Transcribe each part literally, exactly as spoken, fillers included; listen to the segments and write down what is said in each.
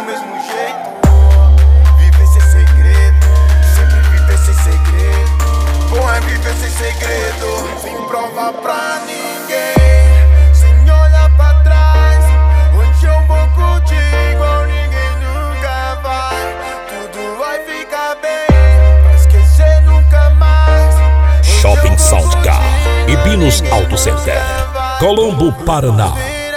do mesmo jeito. Viver sem segredo, sempre viver sem segredo. Bom é viver sem segredo, sem prova pra ninguém, sem olhar pra trás. Onde eu vou contigo, ninguém nunca vai. Tudo vai ficar bem, pra esquecer nunca mais. Shopping Soundcar e Binos Auto Center, Colombo, Paraná.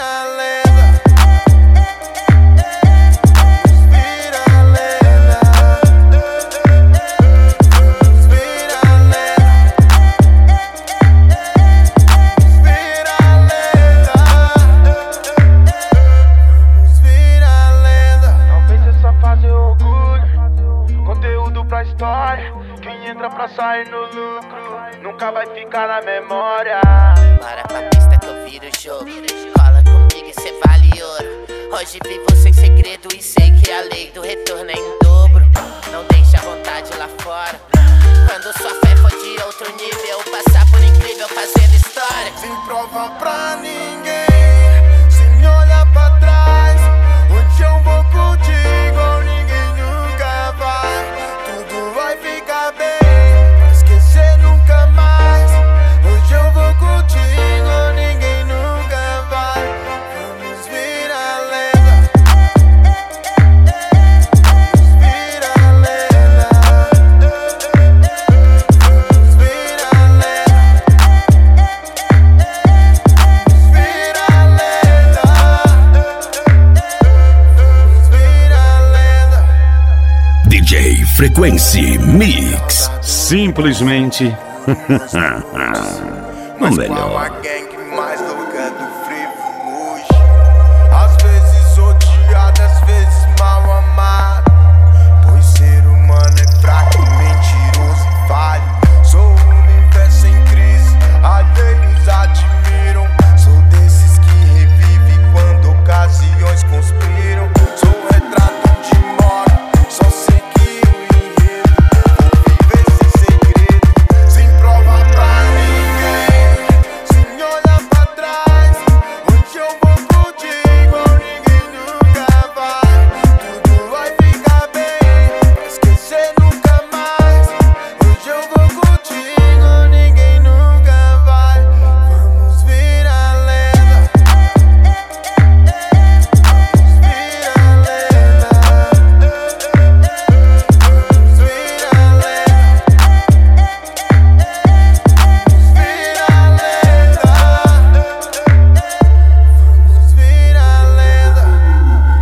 Quem entra pra sair no lucro nunca vai ficar na memória. Bora pra pista que eu viro o jogo. Cola comigo e cê vale ouro. Hoje vivo sem segredo e sei que a lei do retorno é em dobro. Não deixa a vontade lá fora. Quando sua fé for de outro nível, passar por incrível fazendo história. Sem prova pra ninguém, sem olhar pra trás. Onde eu vou contigo, ninguém nunca vai. Tudo vai ficar bem, pra esquecer nunca mais. Hoje eu vou contigo, ninguém nunca vai. Vamos virar lenda, vamos virar lenda, vamos virar lenda, vamos virar lenda, vamos virar lenda. D J Frequency Mix. Simplesmente o melhor.